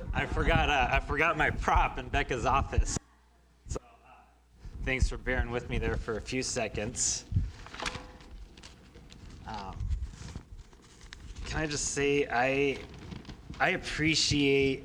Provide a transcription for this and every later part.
I forgot my prop in Becca's office. So thanks for bearing with me there for a few seconds. Can I just say I appreciate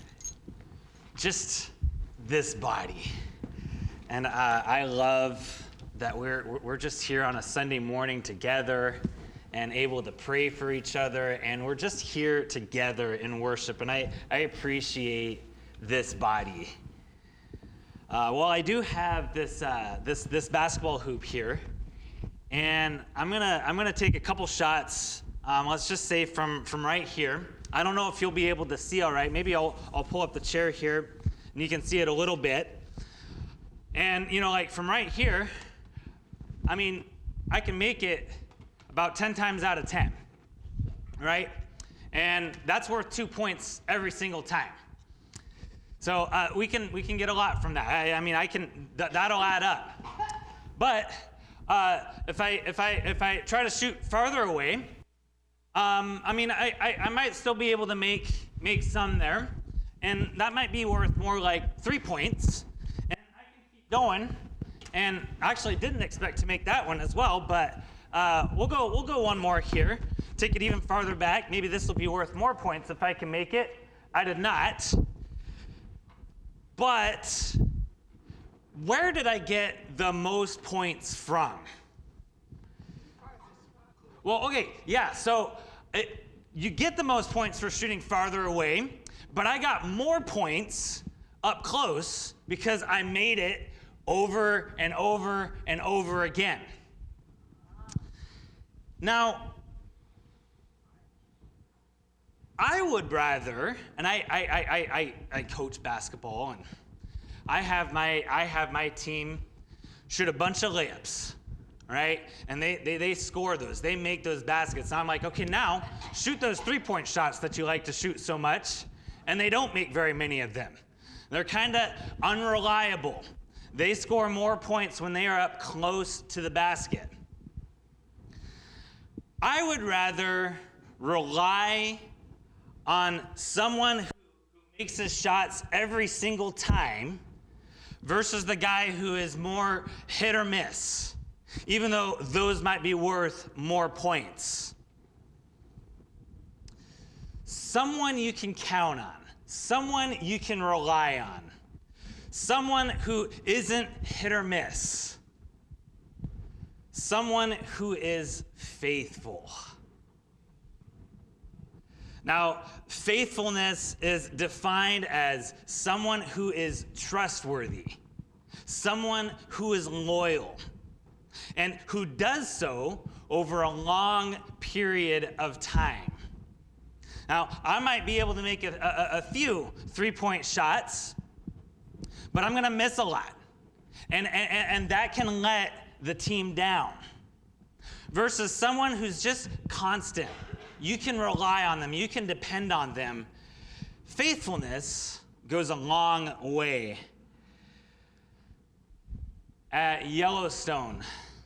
just this body, and I love that we're just here on a Sunday morning together and able to pray for each other, and we're just here together in worship, and I appreciate this body. Well, I do have this basketball hoop here, and I'm gonna take a couple shots. Let's just say from right here. I don't know if you'll be able to see all right. Maybe I'll pull up the chair here, and you can see it a little bit. And like from right here, I mean, I can make it about 10 times out of 10, right? And that's worth 2 points every single time. So we can get a lot from that. I mean, that'll add up. But if I try to shoot farther away, I mean, I might still be able to make some there, and that might be worth more like 3 points. And I can keep going. And I actually didn't expect to make that one as well, but we'll go one more here. Take it even farther back. Maybe this will be worth more points if I can make it. I did not. But where did I get the most points from? Well, okay, yeah, so you get the most points for shooting farther away, but I got more points up close because I made it over and over and over again. Now, I would rather, and I coach basketball, and I have my team shoot a bunch of layups, right? And they score those, they make those baskets. And I'm like, okay, now shoot those 3-point shots that you like to shoot so much, and they don't make very many of them. They're kind of unreliable. They score more points when they are up close to the basket. I would rather rely on someone who makes his shots every single time versus the guy who is more hit or miss, even though those might be worth more points. Someone you can count on, someone you can rely on, someone who isn't hit or miss, someone who is faithful. Now, faithfulness is defined as someone who is trustworthy, someone who is loyal, and who does so over a long period of time. Now, I might be able to make a few 3-point shots, but I'm going to miss a lot. And that can let the team down. Versus someone who's just constant. You can rely on them. You can depend on them. Faithfulness goes a long way. At Yellowstone,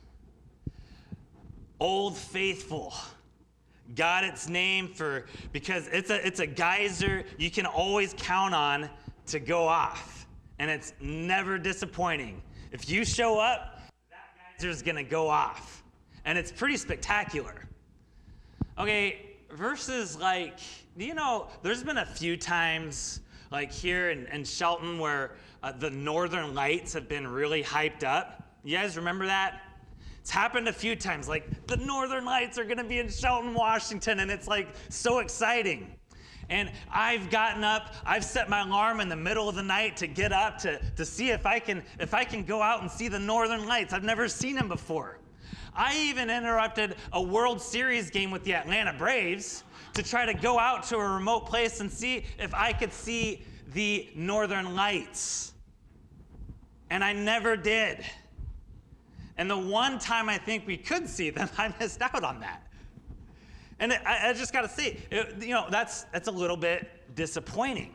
Old Faithful got its name because it's a geyser you can always count on to go off. And it's never disappointing. If you show up, that geyser's gonna go off. And it's pretty spectacular. Okay, versus there's been a few times like here in Shelton where the Northern Lights have been really hyped up. You guys remember that? It's happened a few times, like the Northern Lights are gonna be in Shelton, Washington, and it's like so exciting. And I've gotten up, I've set my alarm in the middle of the night to get up to see if I can go out and see the Northern Lights. I've never seen them before. I even interrupted a World Series game with the Atlanta Braves to try to go out to a remote place and see if I could see the Northern Lights. And I never did. And the one time I think we could see them, I missed out on that. And I just got to say, that's a little bit disappointing.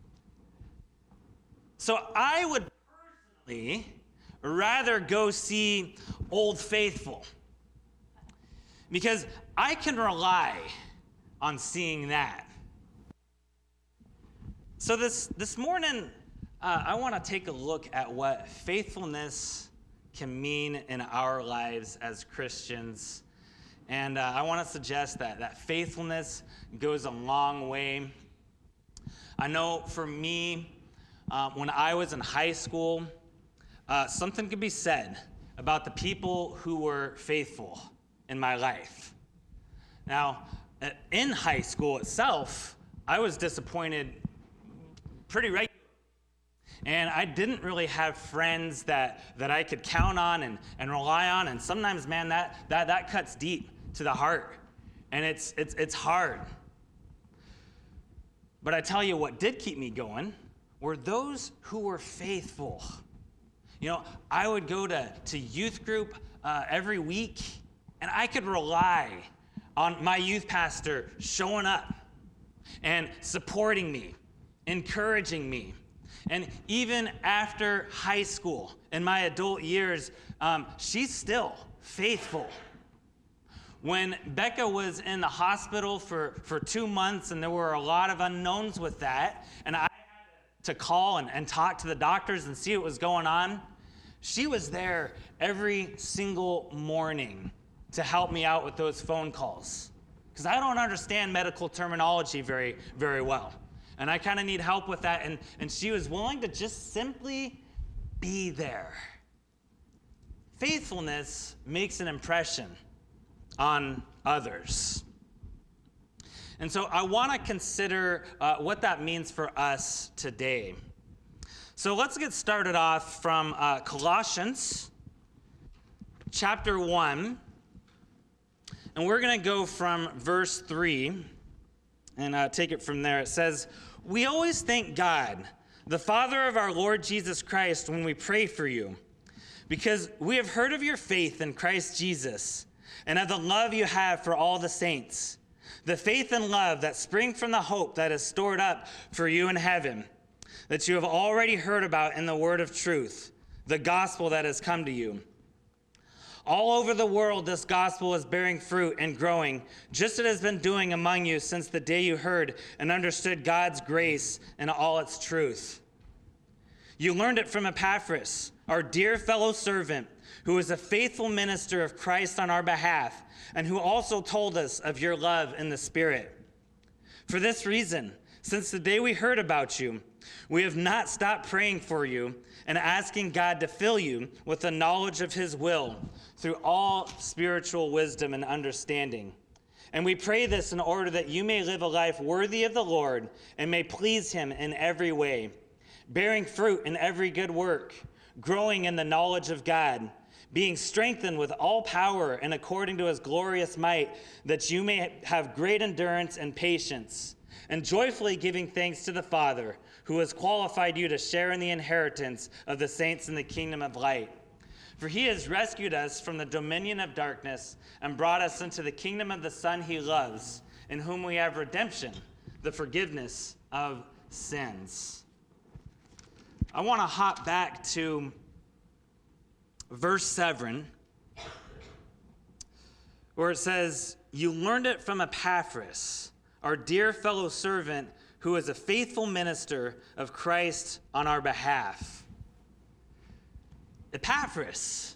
So I would personally rather go see Old Faithful because I can rely on seeing that. So this morning, I want to take a look at what faithfulness can mean in our lives as Christians. And I want to suggest that faithfulness goes a long way. I know for me, when I was in high school, something could be said about the people who were faithful in my life. Now, in high school itself, I was disappointed pretty regularly. And I didn't really have friends that I could count on and rely on. And sometimes, man, that cuts deep to the heart. And it's hard. But I tell you what did keep me going were those who were faithful. You know, I would go to youth group every week, and I could rely on my youth pastor showing up and supporting me, encouraging me. And even after high school, in my adult years, she's still faithful. When Becca was in the hospital for 2 months, and there were a lot of unknowns with that, and I had to call and talk to the doctors and see what was going on, she was there every single morning to help me out with those phone calls. Because I don't understand medical terminology very, very well. And I kind of need help with that. And she was willing to just simply be there. Faithfulness makes an impression on others. And so I want to consider what that means for us today. So let's get started off from Colossians chapter 1. And we're going to go from verse 3 and take it from there. It says, "We always thank God, the Father of our Lord Jesus Christ, when we pray for you, because we have heard of your faith in Christ Jesus and of the love you have for all the saints, the faith and love that spring from the hope that is stored up for you in heaven, that you have already heard about in the word of truth, the gospel that has come to you. All over the world, this gospel is bearing fruit and growing, just as it has been doing among you since the day you heard and understood God's grace and all its truth. You learned it from Epaphras, our dear fellow servant, who is a faithful minister of Christ on our behalf, and who also told us of your love in the Spirit. For this reason, since the day we heard about you, we have not stopped praying for you and asking God to fill you with the knowledge of his will through all spiritual wisdom and understanding. And we pray this in order that you may live a life worthy of the Lord and may please him in every way, bearing fruit in every good work, growing in the knowledge of God, being strengthened with all power and according to his glorious might, that you may have great endurance and patience, and joyfully giving thanks to the Father, who has qualified you to share in the inheritance of the saints in the kingdom of light. For he has rescued us from the dominion of darkness and brought us into the kingdom of the Son he loves, in whom we have redemption, the forgiveness of sins." I want to hop back to verse 7, where it says, "You learned it from Epaphras, our dear fellow servant, who is a faithful minister of Christ on our behalf." Epaphras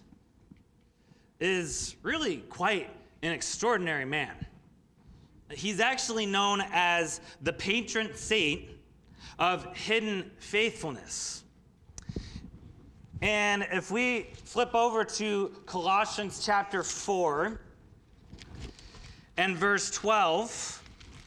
is really quite an extraordinary man. He's actually known as the patron saint of hidden faithfulness. And if we flip over to Colossians chapter 4 and verse 12,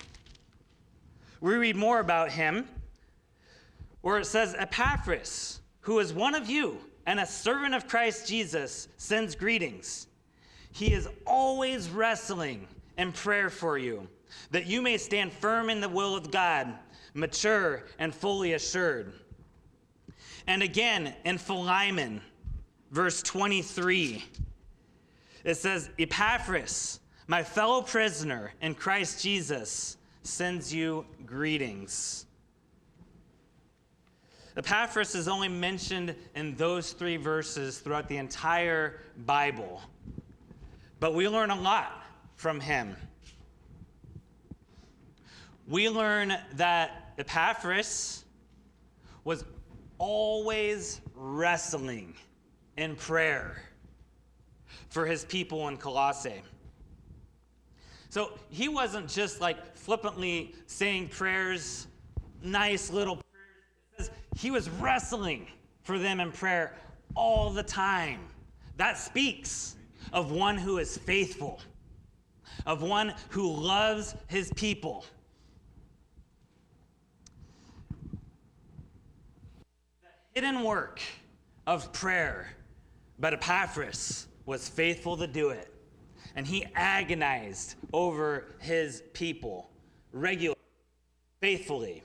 we read more about him, where it says, "Epaphras, who is one of you and a servant of Christ Jesus, sends greetings. He is always wrestling in prayer for you, that you may stand firm in the will of God, mature and fully assured." And again, in Philemon, verse 23, it says, "Epaphras, my fellow prisoner in Christ Jesus, sends you greetings." Epaphras is only mentioned in those 3 verses throughout the entire Bible, but we learn a lot from him. We learn that Epaphras was always wrestling in prayer for his people in Colossae. So he wasn't just like flippantly saying prayers, nice little prayers. It says he was wrestling for them in prayer all the time. That speaks of one who is faithful, of one who loves his people. The hidden work of prayer, but Epaphras was faithful to do it. And he agonized over his people regularly, faithfully.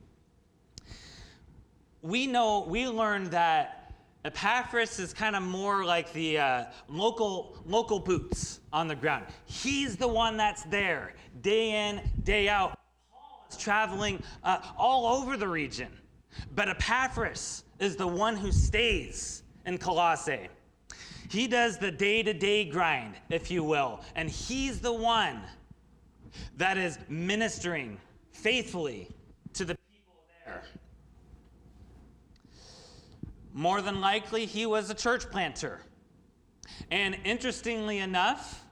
We learned that Epaphras is kind of more like the local boots on the ground. He's the one that's there day in, day out. Paul is traveling all over the region. But Epaphras is the one who stays in Colossae. He does the day-to-day grind, if you will, and he's the one that is ministering faithfully to the people there. More than likely, he was a church planter. And interestingly enough,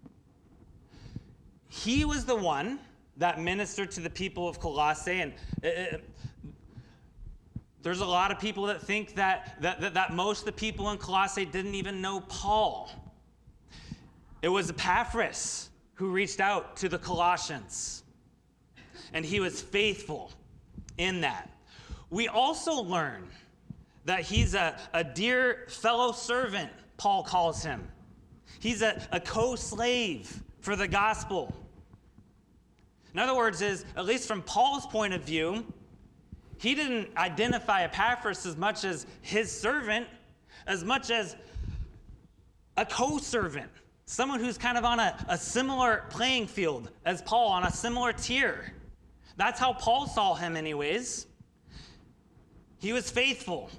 he was the one that ministered to the people of Colossae, and there's a lot of people that think that most of the people in Colossae didn't even know Paul. It was Epaphras who reached out to the Colossians, and he was faithful in that. We also learn that he's a dear fellow servant, Paul calls him. He's a co-slave for the gospel. In other words, at least from Paul's point of view, he didn't identify Epaphras as much as his servant, as much as a co-servant, someone who's kind of on a similar playing field as Paul, on a similar tier. That's how Paul saw him anyways. He was faithful.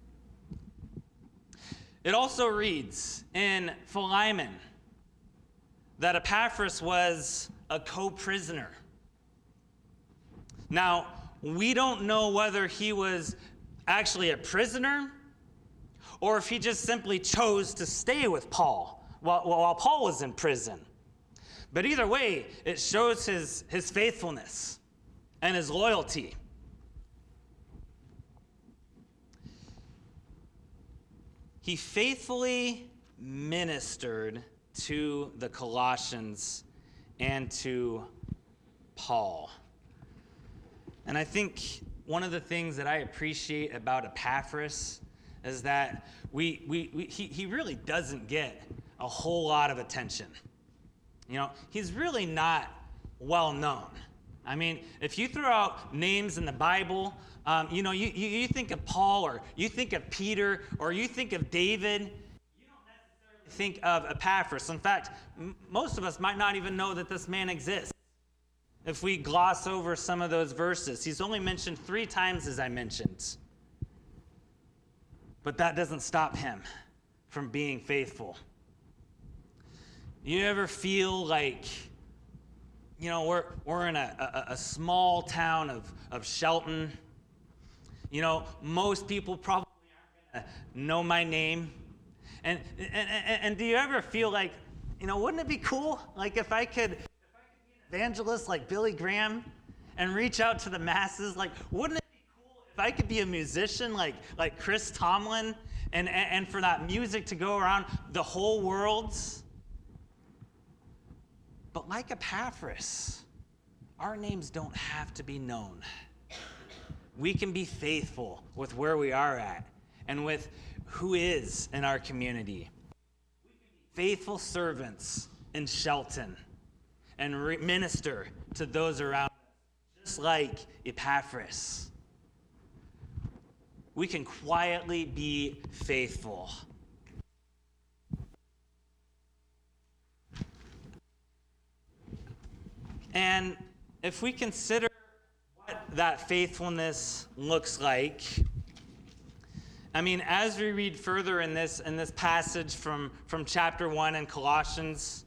It also reads in Philemon that Epaphras was a co-prisoner. Now, we don't know whether he was actually a prisoner or if he just simply chose to stay with Paul while Paul was in prison. But either way, it shows his faithfulness and his loyalty. He faithfully ministered to the Colossians and to Paul. And I think one of the things that I appreciate about Epaphras is that he really doesn't get a whole lot of attention. You know, he's really not well known. I mean, if you throw out names in the Bible, you think of Paul, or you think of Peter, or you think of David, you don't necessarily think of Epaphras. In fact, most of us might not even know that this man exists. If we gloss over some of those verses, he's only mentioned 3 times, as I mentioned. But that doesn't stop him from being faithful. You ever feel like, we're in a small town of Shelton? Most people probably aren't going to know my name. And do you ever feel like, wouldn't it be cool, like if I could evangelist like Billy Graham and reach out to the masses? Like, wouldn't it be cool if I could be a musician like Chris Tomlin and for that music to go around the whole world? But like Epaphras, our names don't have to be known. We can be faithful with where we are at and with who is in our community. We can be faithful servants in Shelton and minister to those around us, just like Epaphras. We can quietly be faithful. And if we consider what that faithfulness looks like, I mean, as we read further in this passage from chapter 1 in Colossians,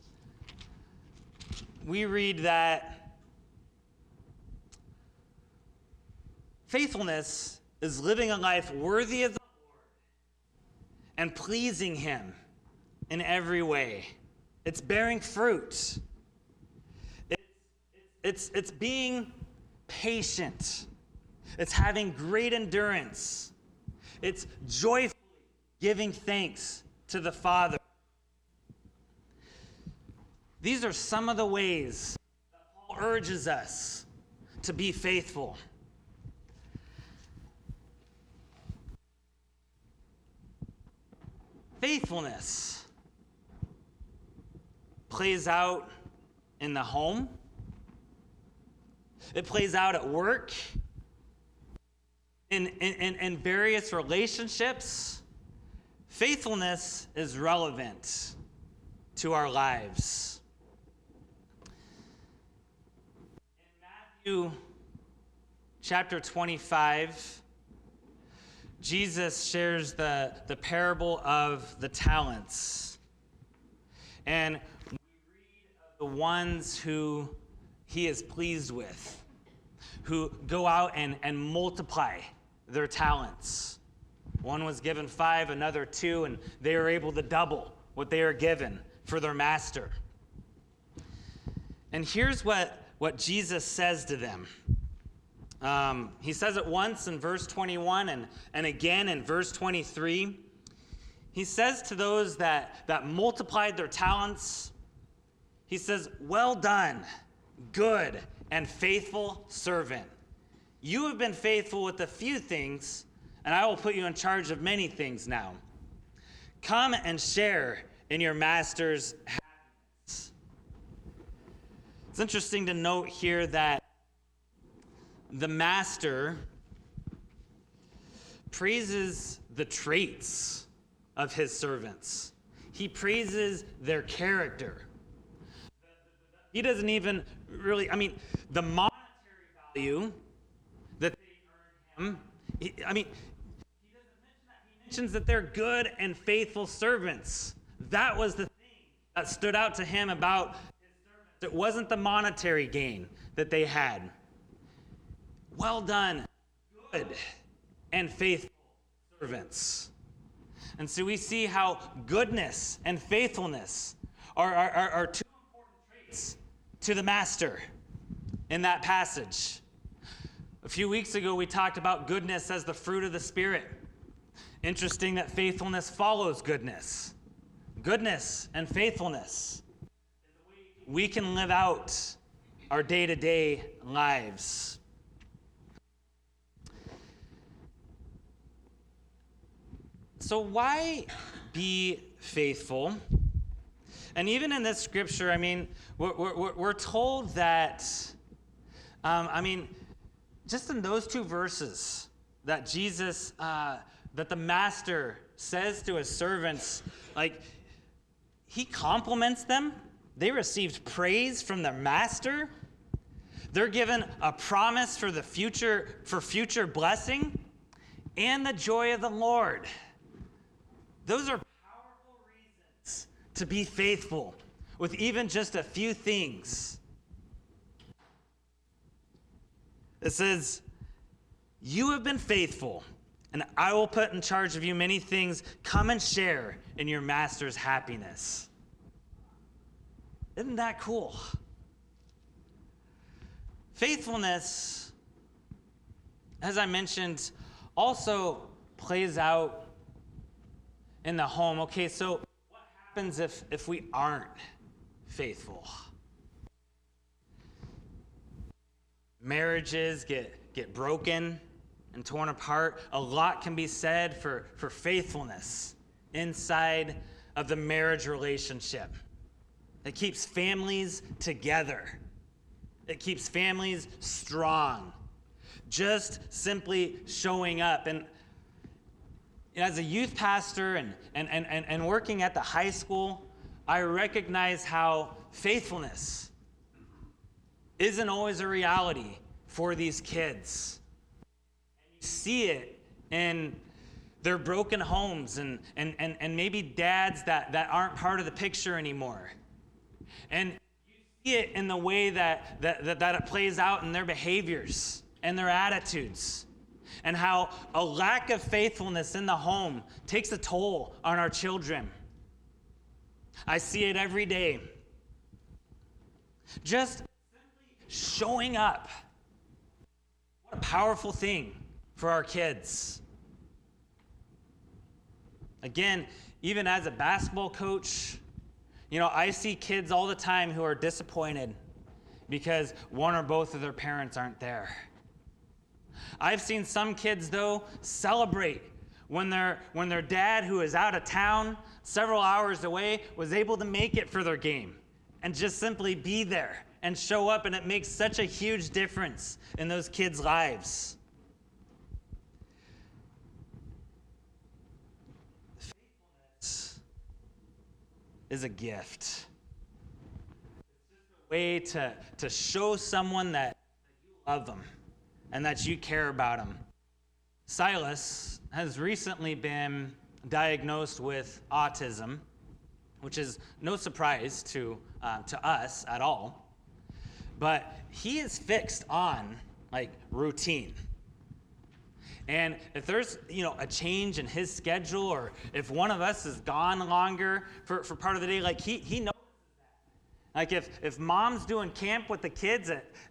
we read that faithfulness is living a life worthy of the Lord and pleasing Him in every way. It's bearing fruit. It's being patient. It's having great endurance. It's joyfully giving thanks to the Father. These are some of the ways that Paul urges us to be faithful. Faithfulness plays out in the home. It plays out at work, in various relationships. Faithfulness is relevant to our lives. In Matthew chapter 25, Jesus shares the parable of the talents. And we read of the ones who He is pleased with, who go out and multiply their talents. One was given 5, another 2, and they were able to double what they are given for their master. And here's what Jesus says to them. He says it once in verse 21 and again in verse 23. He says to those that multiplied their talents, He says, "Well done, good and faithful servant. You have been faithful with a few things, and I will put you in charge of many things now. Come and share in your master's happiness." It's interesting to note here that the master praises the traits of his servants. He praises their character. He doesn't even really, the monetary value that they earn him, he doesn't mention that. He mentions that they're good and faithful servants. That was the thing that stood out to him about his servants. It wasn't the monetary gain that they had. Well done, good and faithful servants. And so we see how goodness and faithfulness are two important traits to the master in that passage. A few weeks ago, we talked about goodness as the fruit of the Spirit. Interesting that faithfulness follows goodness. Goodness and faithfulness is the way we can live out our day-to-day lives. So why be faithful? And even in this scripture, we're told that, just in those 2 verses, that Jesus, that the master says to his servants, he compliments them. They received praise from their master. They're given a promise for the future, for future blessing and the joy of the Lord. Those are powerful reasons to be faithful with even just a few things. It says, "You have been faithful, and I will put in charge of you many things. Come and share in your master's happiness." Isn't that cool? Faithfulness, as I mentioned, also plays out in the home. Okay, so what happens if we aren't faithful? Marriages get broken and torn apart. A lot can be said for faithfulness inside of the marriage relationship. It keeps families together. It keeps families strong. Just simply showing up. And as a youth pastor and working at the high school, I recognize how faithfulness isn't always a reality for these kids. And you see it in their broken homes and maybe dads that aren't part of the picture anymore. And you see it in the way that it plays out in their behaviors and their attitudes. and how a lack of faithfulness in the home takes a toll on our children. I see it every day. Just showing up. What a powerful thing for our kids. Again, even as a basketball coach, I see kids all the time who are disappointed because one or both of their parents aren't there. I've seen some kids, though, celebrate when their dad, who is out of town several hours away, was able to make it for their game and just simply be there and show up, and it makes such a huge difference in those kids' lives. Faithfulness is a gift. It's just a way to show someone that you love them and that you care about them. Silas has recently been diagnosed with autism, which is no surprise to us at all. But he is fixed on routine. And if there's a change in his schedule, or if one of us is gone longer for part of the day, he knows that. If mom's doing camp with the kids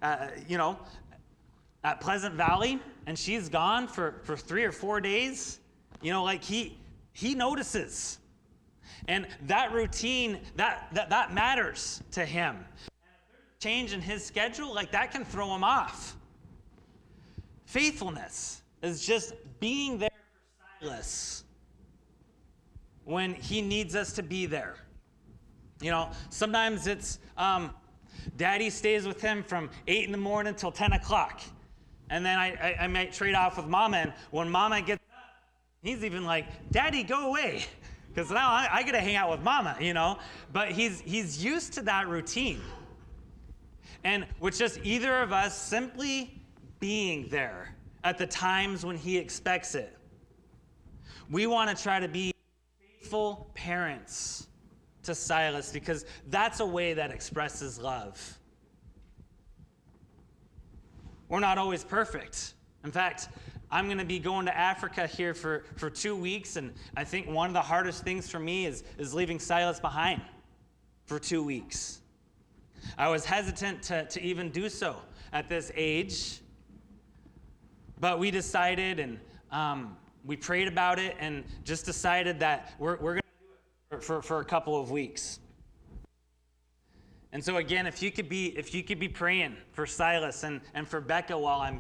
at Pleasant Valley, and she's gone for 3 or 4 days, he notices. And that routine, that matters to him. And if there's a change in his schedule, that can throw him off. Faithfulness is just being there for Silas when he needs us to be there. Sometimes it's daddy stays with him from 8 in the morning till 10 o'clock. And then I might trade off with mama, and when mama gets up, he's even like, Daddy, go away, because now I get to hang out with mama, But he's used to that routine. And with just either of us simply being there at the times when he expects it. We want to try to be faithful parents to Silas, because that's a way that expresses love. We're not always perfect. In fact, I'm going to be going to Africa here for 2 weeks, and I think one of the hardest things for me is leaving Silas behind for 2 weeks. I was hesitant to even do so at this age, but we decided, and we prayed about it, and just decided that we're going to do it for a couple of weeks. And so again, if you could be praying for Silas and for Becca while I'm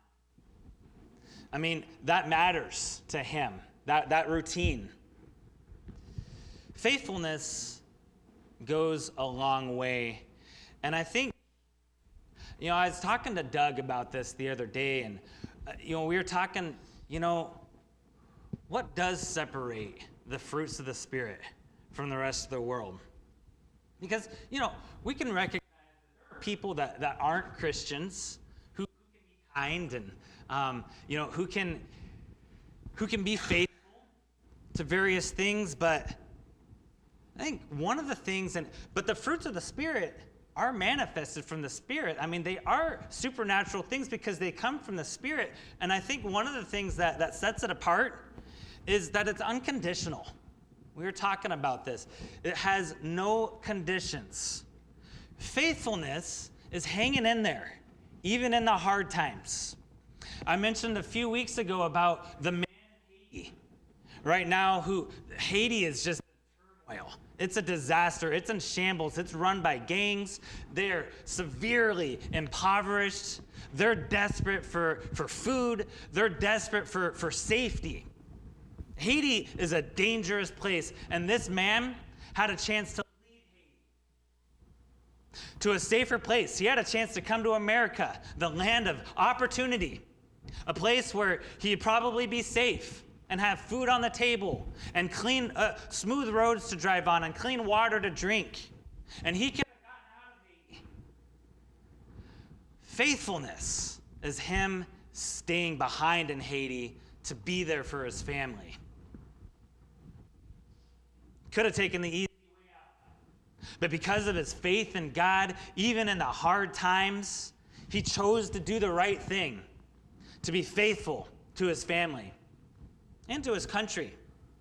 gone. That matters to him, that routine. Faithfulness goes a long way. And I think, I was talking to Doug about this the other day, and, we were talking, what does separate the fruits of the Spirit from the rest of the world? Because, we can recognize that there are people that aren't Christians who can be kind and, who can be faithful to various things. But I think one of the things, but the fruits of the Spirit are manifested from the Spirit. They are supernatural things because they come from the Spirit. And I think one of the things that sets it apart is that it's unconditional. We were talking about this. It has no conditions. Faithfulness is hanging in there, even in the hard times. I mentioned a few weeks ago about the man in Haiti. Right now, Haiti is just in turmoil. It's a disaster. It's in shambles. It's run by gangs. They're severely impoverished. They're desperate for food. They're desperate for safety. Haiti is a dangerous place, and this man had a chance to lead Haiti to a safer place. He had a chance to come to America, the land of opportunity, a place where he'd probably be safe and have food on the table and clean, smooth roads to drive on and clean water to drink. And he could have gotten out of Haiti. Faithfulness is him staying behind in Haiti to be there for his family. Could have taken the easy way out. But because of his faith in God, even in the hard times, he chose to do the right thing, to be faithful to his family, and to his country.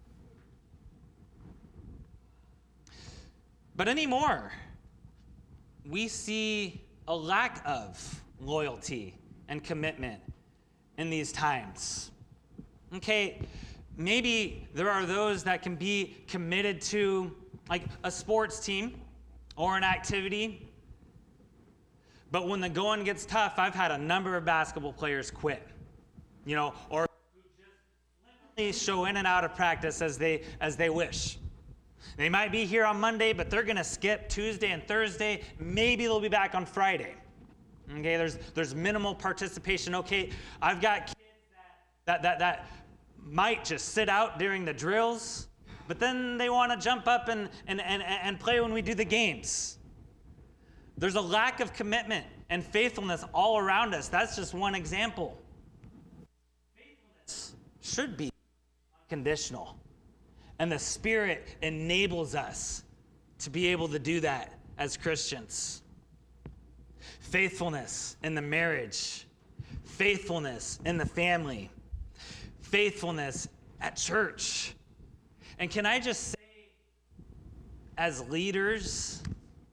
But anymore, we see a lack of loyalty and commitment in these times. Okay, maybe there are those that can be committed to like a sports team or an activity. But when the going gets tough, I've had a number of basketball players quit, or just show in and out of practice as they wish. They might be here on Monday, but they're going to skip Tuesday and Thursday. Maybe they'll be back on Friday. Okay, there's minimal participation. Okay, I've got kids that might just sit out during the drills, but then they want to jump up and play when we do the games. There's a lack of commitment and faithfulness all around us. That's just one example. Faithfulness should be unconditional. And the Spirit enables us to be able to do that as Christians. Faithfulness in the marriage, faithfulness in the family, faithfulness at church. And can I just say, as leaders,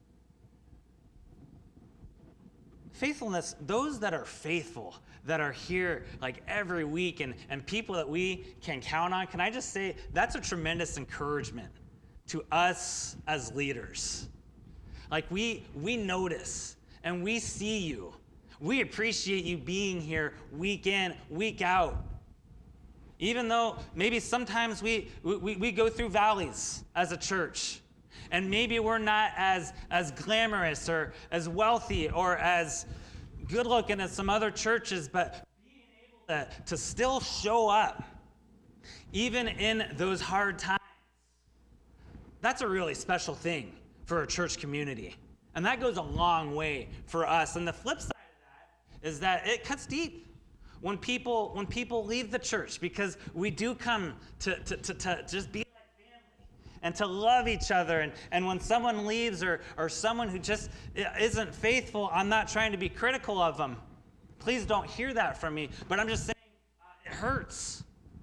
faithfulness, those that are faithful, that are here like every week and people that we can count on, can I just say that's a tremendous encouragement to us as leaders. Like we notice and we see you. We appreciate you being here week in, week out. Even though maybe sometimes we go through valleys as a church. And maybe we're not as glamorous or as wealthy or as good looking as some other churches, but being able to still show up, even in those hard times, that's a really special thing for a church community. And that goes a long way for us. And the flip side of that is that it cuts deep when people leave the church, because we do come to just be and to love each other. And when someone leaves or someone who just isn't faithful, I'm not trying to be critical of them. Please don't hear that from me. But I'm just saying it hurts.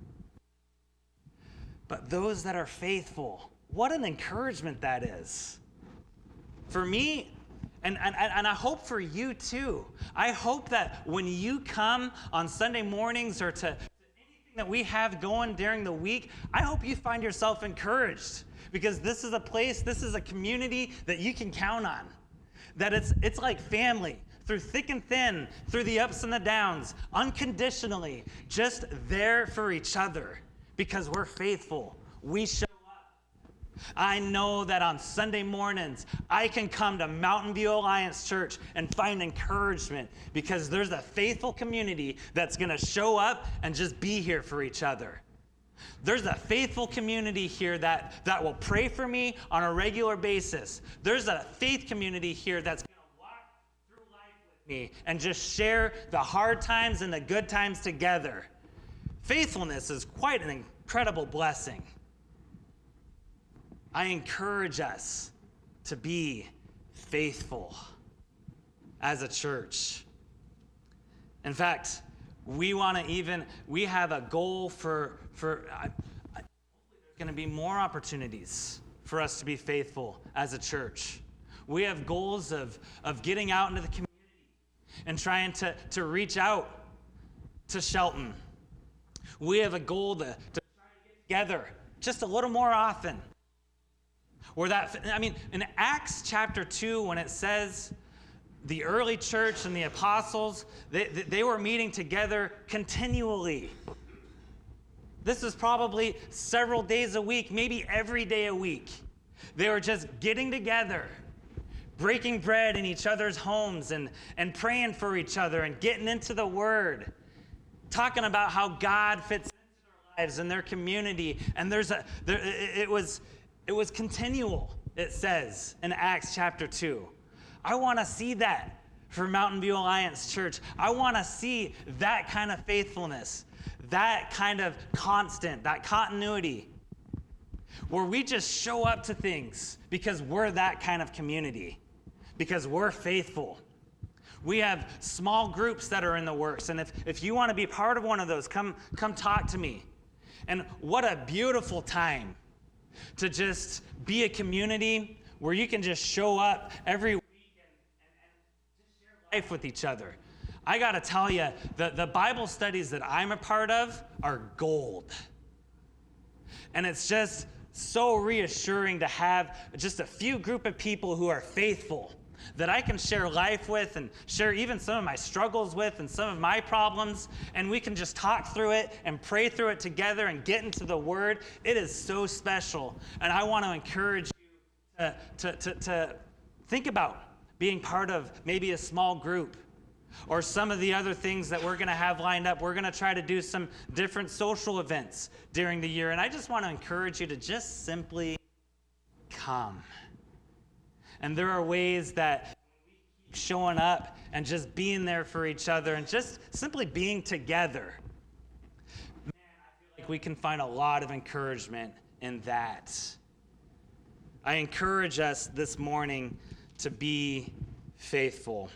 But those that are faithful, what an encouragement that is. For me, and I hope for you too. I hope that when you come on Sunday mornings or to that we have going during the week, I hope you find yourself encouraged, because this is a place, this is a community that you can count on. That it's like family, through thick and thin, through the ups and the downs, unconditionally, just there for each other, because we're faithful. We show up. I know that on Sunday mornings, I can come to Mountain View Alliance Church and find encouragement, because there's a faithful community that's going to show up and just be here for each other. There's a faithful community here that will pray for me on a regular basis. There's a faith community here that's going to walk through life with me and just share the hard times and the good times together. Faithfulness is quite an incredible blessing. I encourage us to be faithful as a church. In fact, we have a goal for there's going to be more opportunities for us to be faithful as a church. We have goals of getting out into the community and trying to reach out to Shelton. We have a goal to try to get together just a little more often. In Acts chapter 2, when it says the early church and the apostles, they were meeting together continually. This is probably several days a week, maybe every day a week. They were just getting together, breaking bread in each other's homes and praying for each other and getting into the Word, talking about how God fits into their lives and their community. And it was continual, it says in Acts chapter 2. I want to see that for Mountain View Alliance Church. I want to see that kind of faithfulness, that kind of constant, that continuity, where we just show up to things because we're that kind of community, because we're faithful. We have small groups that are in the works. And if you want to be part of one of those, come talk to me. And what a beautiful time to just be a community where you can just show up every week and just share life with each other. I got to tell you, the Bible studies that I'm a part of are gold. And it's just so reassuring to have just a few group of people who are faithful that I can share life with and share even some of my struggles with and some of my problems, and we can just talk through it and pray through it together and get into the Word. It is so special, and I want to encourage you to think about being part of maybe a small group or some of the other things that we're going to have lined up. We're going to try to do some different social events during the year, and I just want to encourage you to just simply come. And there are ways that we keep showing up and just being there for each other and just simply being together. Man, I feel like we can find a lot of encouragement in that. I encourage us this morning to be faithful.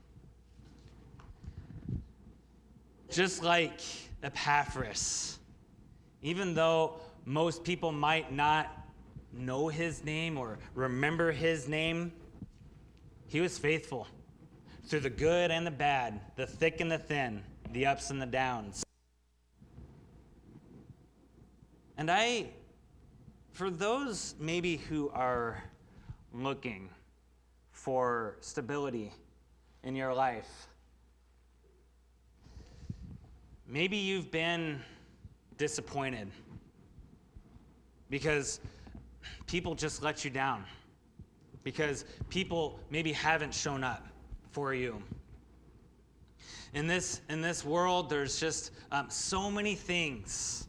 Just like Epaphras, even though most people might not know his name or remember his name, he was faithful through the good and the bad, the thick and the thin, the ups and the downs. And for those maybe who are looking for stability in your life, maybe you've been disappointed because people just let you down, because people maybe haven't shown up for you. In this world, there's just so many things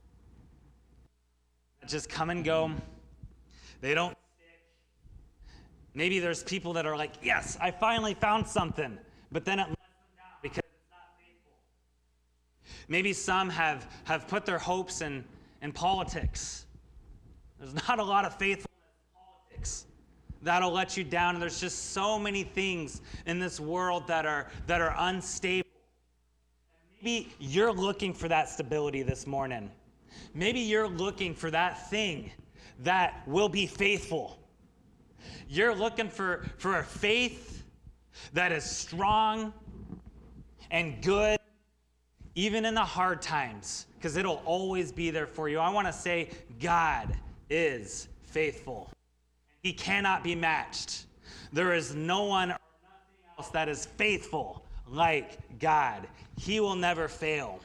that just come and go. They don't stick. Maybe there's people that are like, yes, I finally found something, but then it lets them down because it's not faithful. Maybe some have put their hopes in politics. There's not a lot of faithfulness in politics. That'll let you down. And there's just so many things in this world that are unstable. And maybe you're looking for that stability this morning. Maybe you're looking for that thing that will be faithful. You're looking for a faith that is strong and good, even in the hard times, because it'll always be there for you. I want to say God is faithful. He cannot be matched. There is no one or nothing else that is faithful like God. He will never fail.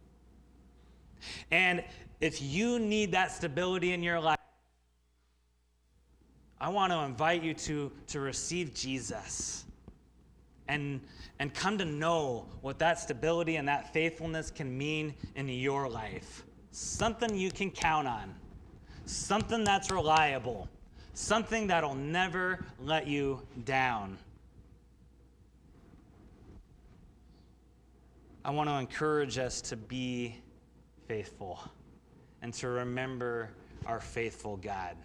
And if you need that stability in your life, I want to invite you to receive Jesus and come to know what that stability and that faithfulness can mean in your life. Something you can count on. Something that's reliable. Something that'll never let you down. I want to encourage us to be faithful and to remember our faithful God.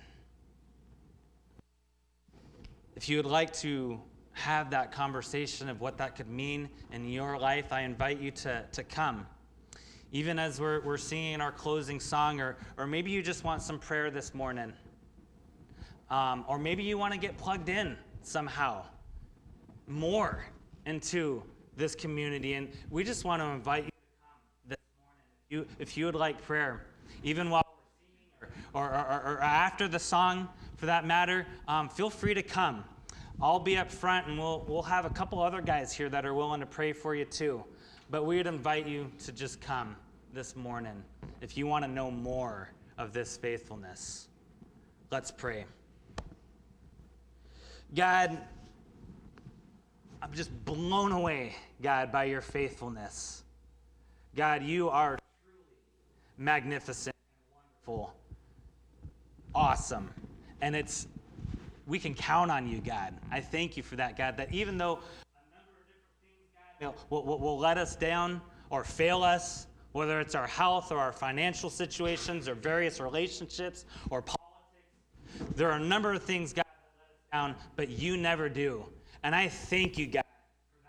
If you would like to have that conversation of what that could mean in your life, I invite you to come. Even as we're singing our closing song, or maybe you just want some prayer this morning. Or maybe you want to get plugged in somehow more into this community. And we just want to invite you to come this morning. If you would like prayer, even while we're singing or after the song for that matter, feel free to come. I'll be up front, and we'll have a couple other guys here that are willing to pray for you too. But we would invite you to just come this morning if you want to know more of this faithfulness. Let's pray. God, I'm just blown away, God, by your faithfulness. God, you are truly magnificent and wonderful, awesome. And we can count on you, God. I thank you for that, God, that even though a number of different things, God, will let us down or fail us, whether it's our health or our financial situations or various relationships or politics, there are a number of things, God, that let us down, but you never do. And I thank you, God, for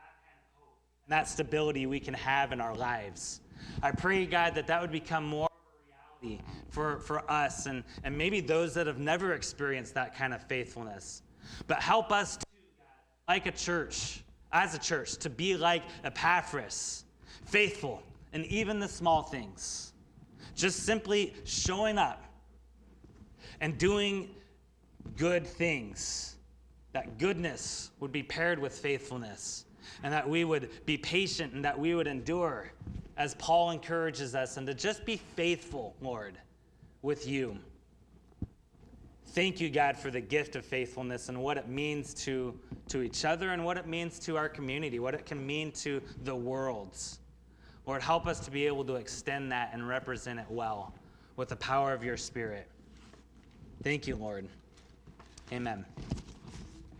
and that stability we can have in our lives. I pray, God, that would become more of a reality for us and maybe those that have never experienced that kind of faithfulness. But help us, too, God, like a church, as a church, to be like Epaphras, faithful in even the small things. Just simply showing up and doing good things. That goodness would be paired with faithfulness, and that we would be patient and that we would endure as Paul encourages us, and to just be faithful, Lord, with you. Thank you, God, for the gift of faithfulness and what it means to each other and what it means to our community, what it can mean to the world. Lord, help us to be able to extend that and represent it well with the power of your Spirit. Thank you, Lord. Amen.